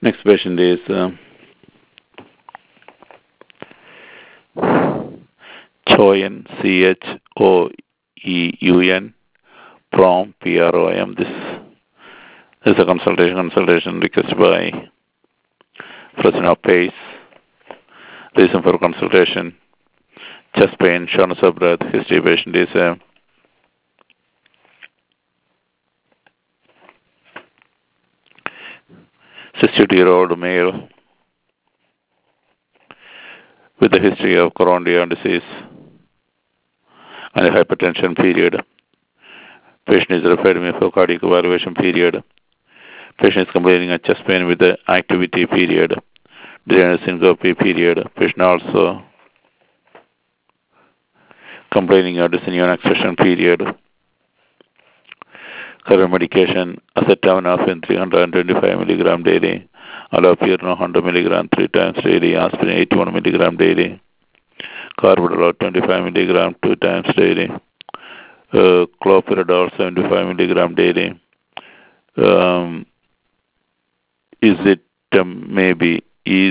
Next patient is Choyun, Choeun, Prom, Prom. This is a consultation requested by Fresno Pace. Reason for consultation: chest pain, shortness of breath. History: patient is 62-year-old male with a history of coronary artery disease and a hypertension period. Patient is referred to me for cardiac evaluation period. Patient is complaining of chest pain with the activity period. Delayed syncope period. Patient also complaining of dysonium expression period. Current medication acetaminophen 325 milligram daily. Allopurinol 100 milligram 3 times daily. Aspirin 81 milligram daily. Carvedilol 25 milligram 2 times daily. Clopidogrel 75 milligram daily. Is it maybe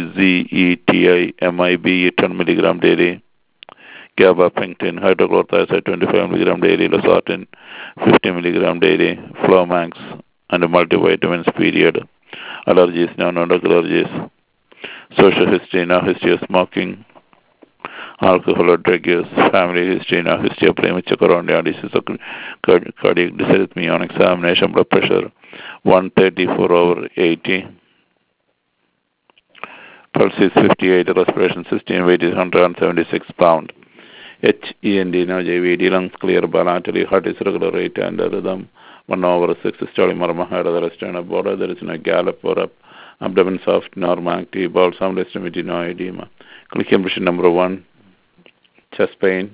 EZETIMIB 10 milligram daily? Gabapentin, hydrochlorothiazide 25 milligram daily, losartan 50 milligram daily, Flomax, and multivitamins period. Allergies, non-drug allergies. Social history, no history of smoking, alcohol or drug use. Family history, no history of premature coronary disease, cardiac dysarrhythmia on examination, blood pressure 134/80. Pulse is 58, respiration system, weight is 176 pounds. HEND, now JVD, lungs clear bilaterally, heart is regular rate and rhythm, 1/6 systolic murmur, head of the rest and border, there is no gallop or up, abdomen soft, normal active, bowel sound extremity, no edema. Click impression number 1, chest pain.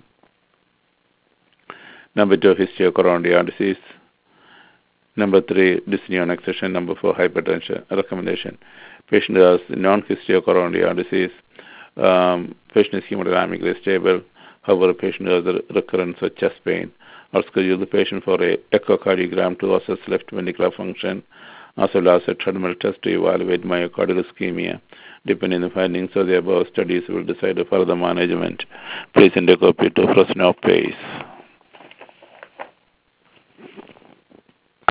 Number 2, history of coronary artery disease. Number 3, dyspnea and exertion. Number 4, hypertension. Recommendation: patient has non-history of coronary artery disease. Patient is hemodynamically stable. However, patient has a recurrence of chest pain. I'll schedule the patient for a echocardiogram to assess left ventricular function, as well as a treadmill test to evaluate myocardial ischemia. Depending on the findings of the above studies, will decide further management. Please send a copy to Fresno Pace.